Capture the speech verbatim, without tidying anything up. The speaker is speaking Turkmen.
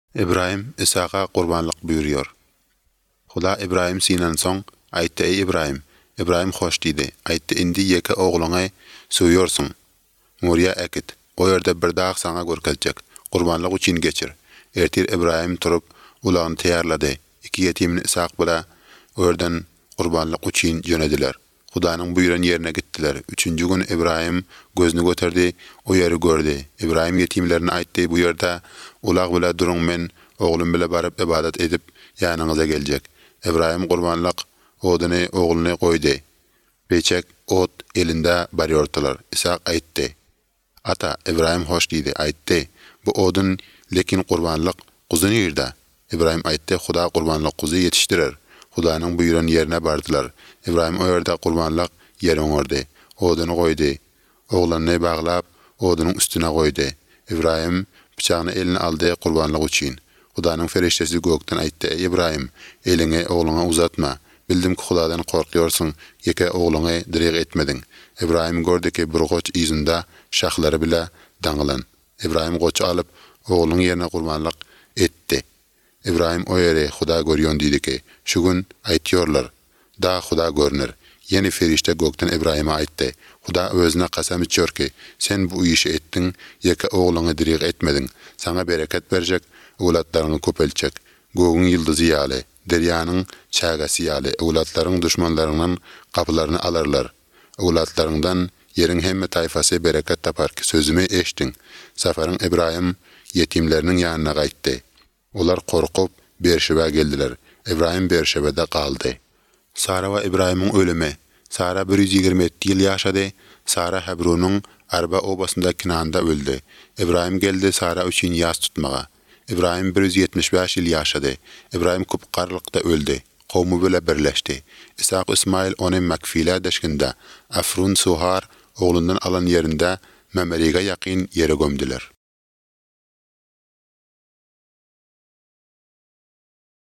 İbrahim İshak'a kurbanlık buyuruyor. Huda İbrahim sinan soň aýtdy: "Ey İbrahim." İbrahim hoş diýdi. Aýtdy: "Indi ýeke ogluňy söýýorsuň. Moriýa ekit. O ýerde bir dag saňa görkeljek. Kurbanlyk üçin geçir." Ertir İbrahim turup ulagyny täýärlady. Iki ýetimini Ishak bilen örden kurbanlyk üçin ýönediler. Hudaňyň buýran ýerine gitdiler. Üçünji gün İbrahim gözüni göterdi, o ýeri gördi. İbrahim ýetimlerine aýtdy: "Bu ýerde ulag bilen duruň, men oglum bilen baryp ibadat edip ýanyňyza geljek." İbrahim kurbanlyk oduny ogluny goýdy. Beçek ot elinde barýardylar. Ishak aýtdy: "Ata." İbrahim hoş diýdi. Aýtdy: "Bu odun lekin kurbanlyk kuzyny ýerde." İbrahim aýtdy: "Huda kurbanlyk kuzy ýetişdirer." Hudaňyň buýran ýerine bardylar. İbrahim o ýerde kurbanlyk ýere öňördi. Oduny goýdy. Oglanyny baglap, odunyň üstüne goýdy. İbrahim bıçagyny eline aldy kurbanlyk üçin. Hudaňyň feriştesi gökden aýtdy: "Ey İbrahim, elini ogluňa uzatma. Bildim ki Hudadan korkýorsun, ýeke ogluňy direk etmediň." İbrahim gördü ki bir goç ýüzünde şahlary bile daňylan. İbrahim goçy alyp oglunyň ýerine kurbanlyk etdi. İbrahim o ýere Huda görýän diýdi ki, "Şu gün aýtýarlar, da Huda görünür." Ýene ferişte gökden İbrahim'e aýtdy: "Huda özüne kasam içýär ki, sen bu işi etdiň, ýeke ogluňy direk etmediň. Sana bereket berjek, owlatlaryňy köpeljek. Gögüň ýyldyzy ýaly, derýanyň çägesy ýaly, owlatlaryň düşmanlarynyň kapylaryny alarlar. Owlatlaryňdan ýeriň hemme taýfasy bereket tapar ki, sözümi eşdiň." Safaryň İbrahim ýetimleriniň ýanyna gaýtdy. Olar korkup Berşebe geldiler. İbrahim Berşebe'de kaldı. Sara ve İbrahim'in ölümü. Sara bir yüz ýygrimi ýedi ýyl ýaşady. Sara Hebron'un Arba obasında Kinanda öldü. İbrahim geldi Sara üçin ýas tutmaga. İbrahim bir yüz ýetmiş beş ýyl ýaşady. İbrahim kupkarlykda öldü. Kowmy bilen birleşdi. Ishak Ismail onu Makfila deşkinde Afrun Suhar oğlundan alan yerinde Memeriga ýakyn ýere gömdiler.